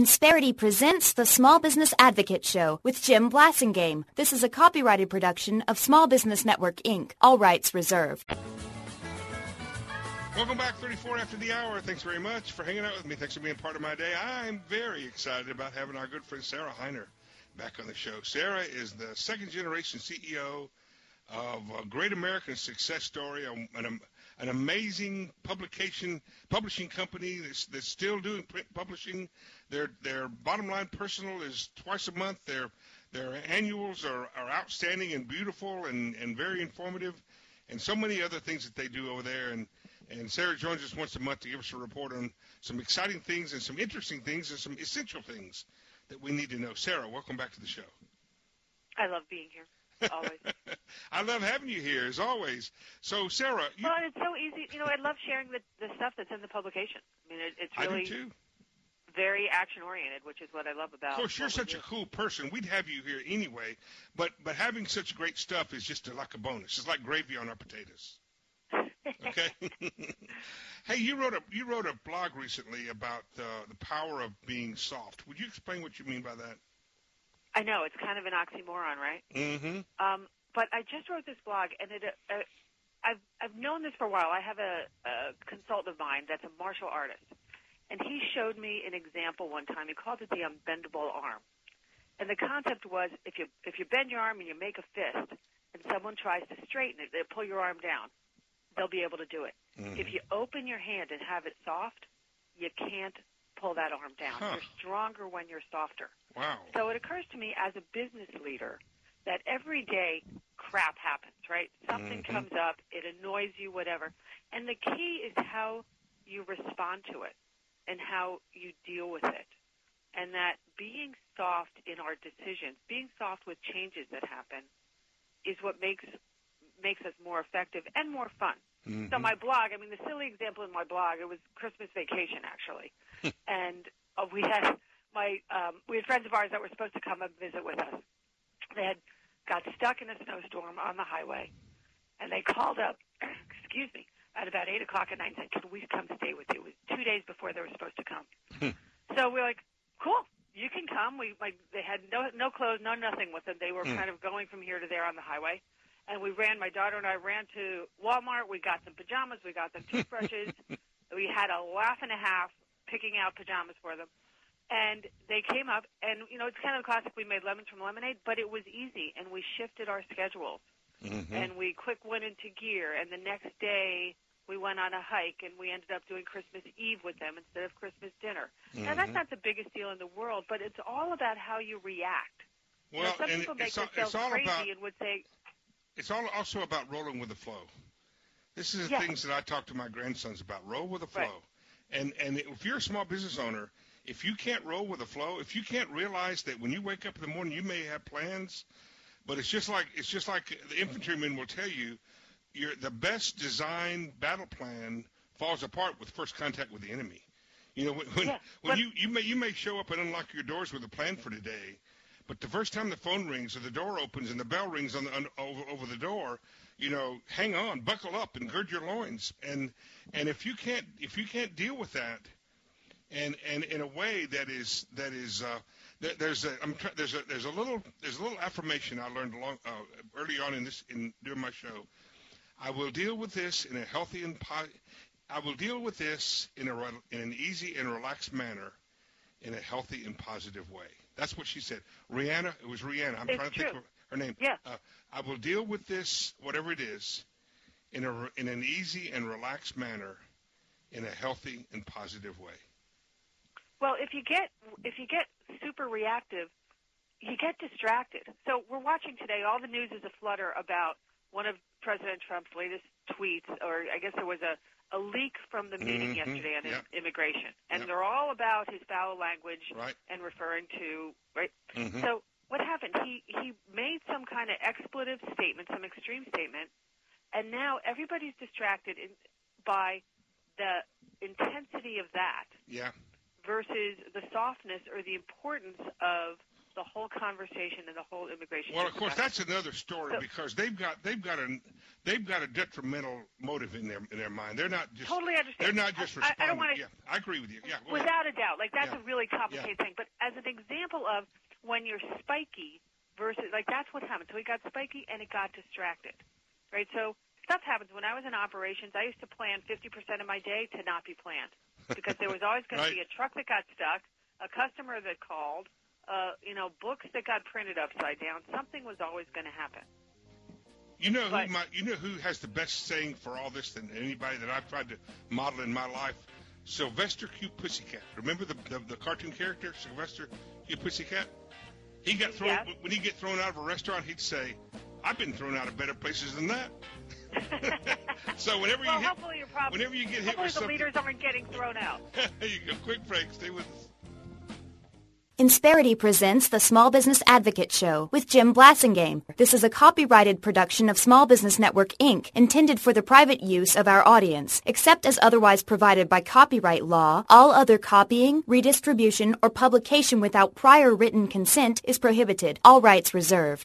Insperity presents the Small Business Advocate Show with Jim Blasingame. This is a copyrighted production of Small Business Network, Inc. All rights reserved. Welcome back, 34 after the hour. Thanks very much for hanging out with me. Thanks for being part of my day. I'm very excited about having our good friend Sarah Hiner back on the show. Sarah is the second-generation CEO of a Great American Success Story, an amazing publishing company that's still doing print publishing. Their bottom line personal is twice a month. Their annuals are outstanding and beautiful and very informative, and so many other things that they do over there. And Sarah joins us once a month to give us a report on some exciting things and some interesting things and some essential things that we need to know. Sarah, welcome back to the show. I love being here. Always. I love having you here, as always. So, Sarah. Well, it's so easy. I love sharing the stuff that's in the publication. I mean, it's really I do too. Very action-oriented, which is what I love about it. Of course, you're such a cool person. We'd have you here anyway, but having such great stuff is just like a bonus. It's like gravy on our potatoes. Okay. Hey, you wrote a blog recently about the power of being soft. Would you explain what you mean by that? I know, it's kind of an oxymoron, right? Mm-hmm. But I just wrote this blog, and I've known this for a while. I have a consultant of mine that's a martial artist, and he showed me an example one time. He called it the unbendable arm, and the concept was if you bend your arm and you make a fist, and someone tries to straighten it, they pull your arm down, they'll be able to do it. Mm-hmm. If you open your hand and have it soft, you can't pull that arm down. Huh. You're stronger when you're softer. Wow. So it occurs to me as a business leader that every day crap happens, right? Something comes up, it annoys you, whatever. And the key is how you respond to it and how you deal with it. And that being soft in our decisions, being soft with changes that happen is what makes us more effective and more fun. Mm-hmm. So my blog, the silly example in my blog, it was Christmas vacation, actually. And we had friends of ours that were supposed to come and visit with us. They had got stuck in a snowstorm on the highway, and they called up, at about 8 o'clock at night and said, "Can we come stay with you?" It was 2 days before they were supposed to come. So we're like, "Cool, you can come." They had no clothes, no nothing with them. They were kind of going from here to there on the highway. And my daughter and I ran to Walmart. We got some pajamas. We got them toothbrushes. We had a laugh and a half picking out pajamas for them. And they came up, and, it's kind of classic. We made lemons from lemonade, but it was easy, and we shifted our schedules. Mm-hmm. And we quick went into gear, and the next day we went on a hike, and we ended up doing Christmas Eve with them instead of Christmas dinner. Mm-hmm. Now, that's not the biggest deal in the world, but it's all about how you react. Well, some people make themselves crazy and would say... It's also about rolling with the flow. This is the things that I talk to my grandsons about. Roll with the flow. Right. And if you're a small business owner, if you can't roll with the flow, if you can't realize that when you wake up in the morning, you may have plans, but it's just like the infantryman will tell you, the best designed battle plan falls apart with first contact with the enemy. When you may show up and unlock your doors with a plan for today, but the first time the phone rings or the door opens and the bell rings over the door, hang on, buckle up, and gird your loins. And if you can't deal with that, and in a way there's a little affirmation I learned early on during my show. I will deal with this in a healthy and I will deal with this in an easy and relaxed manner, in a healthy and positive way. That's what she said. Rihanna, it was Rihanna. I'm trying to think of her name. Yeah. I will deal with this, whatever it is, in an easy and relaxed manner, in a healthy and positive way. Well, if you get super reactive, you get distracted. So we're watching today. All the news is a flutter about one of President Trump's latest tweets, or I guess there was a leak from the meeting yesterday on immigration. And they're all about his foul language and referring to, right? Mm-hmm. So what happened? He made some kind of expletive statement, some extreme statement, and now everybody's distracted by the intensity of that versus the softness or the importance of the whole conversation and the whole immigration. Well, of course, that's another story because they've got a detrimental motive in their mind. They're not just totally understand. They're not just responding. I don't want to. Yeah, I agree with you. Yeah, without a doubt, like that's a really complicated thing. But as an example of when you're spiky versus like that's what happened. So he got spiky and it got distracted, right? So stuff happens. When I was in operations, I used to plan 50% of my day to not be planned because there was always going to be a truck that got stuck, a customer that called, books that got printed upside down. Something was always going to happen. You know who has the best saying for all this than anybody that I've tried to model in my life? Sylvester Q. Pussycat. Remember the cartoon character, Sylvester Q. Pussycat? He got thrown when he get thrown out of a restaurant. He'd say, "I've been thrown out of better places than that." So whenever you get hit with something, the leaders aren't getting thrown out. There you go. Quick break. Stay with us. Insperity presents the Small Business Advocate Show with Jim Blasingame. This is a copyrighted production of Small Business Network, Inc., intended for the private use of our audience. Except as otherwise provided by copyright law, all other copying, redistribution, or publication without prior written consent is prohibited. All rights reserved.